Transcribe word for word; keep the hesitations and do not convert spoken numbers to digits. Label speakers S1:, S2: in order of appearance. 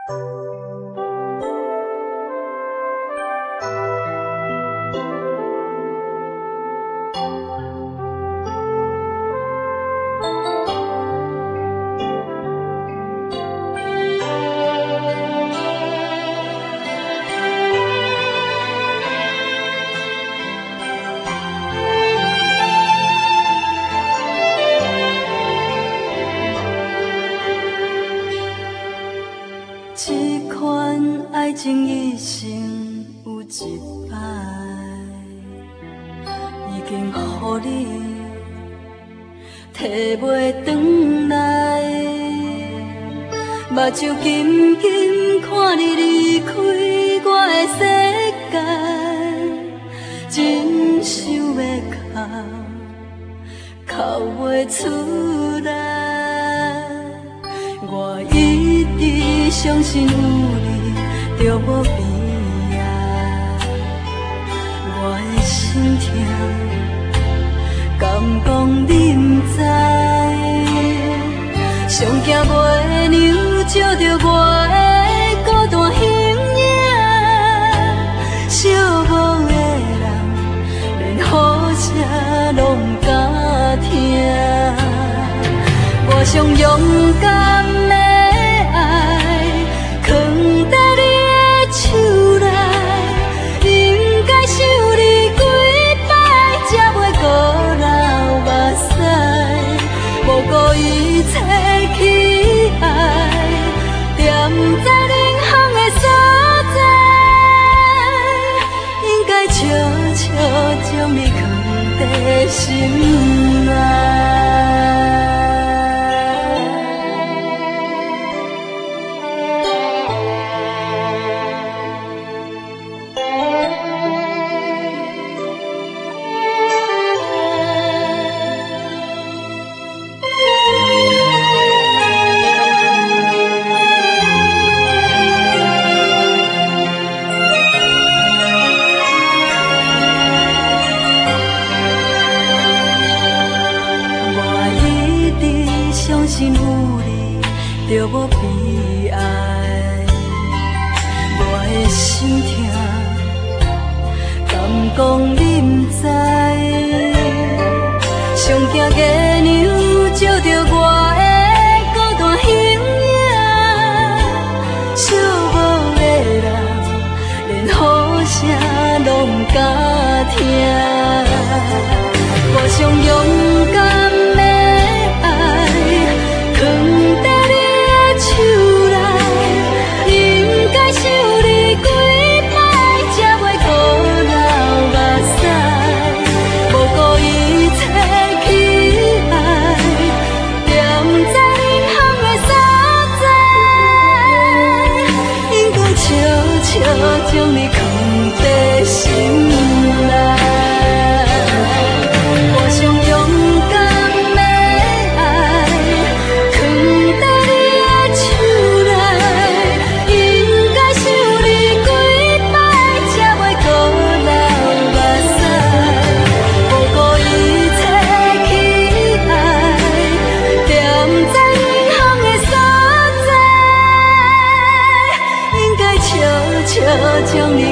S1: 情一生有一摆，已经予你摕袂转来，目睭紧紧看你离开我的世界，真想要哭，哭袂出来。我一直相信有你。就无边啊！我的心痛，敢讲你不知？上惊月娘照着我的孤单形影，寂寞的人连雨声拢不敢听。我上勇敢的爱，藏在你手内，应该想你几摆，才袂孤流目屎。无顾一切去爱，踮在冷风的所在，应该悄悄将你藏在心内。就无悲哀，我的心痛，敢讲你不知？上惊月娘照着我的孤单形影，寂寞的人连雨声拢不敢听。我上勇敢的爱，藏在手内，应该想你几摆，才袂孤流目屎。无顾一切去爱，踮在冷风的所在，应该悄悄将你藏在心内。我上勇敢的爱，藏在将你